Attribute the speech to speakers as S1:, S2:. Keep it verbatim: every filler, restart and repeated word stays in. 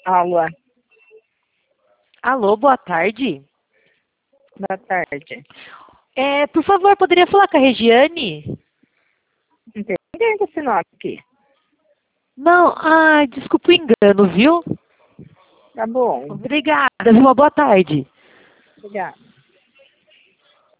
S1: Alô,
S2: Alô, boa tarde.
S1: boa tarde.
S2: É, por favor, poderia falar com a Regiane?
S1: Não tem ninguém com esse nome aqui.
S2: Não, ah, desculpa o engano, viu?
S1: Tá bom,
S2: Obrigada, viu? Uma boa tarde.
S1: obrigada.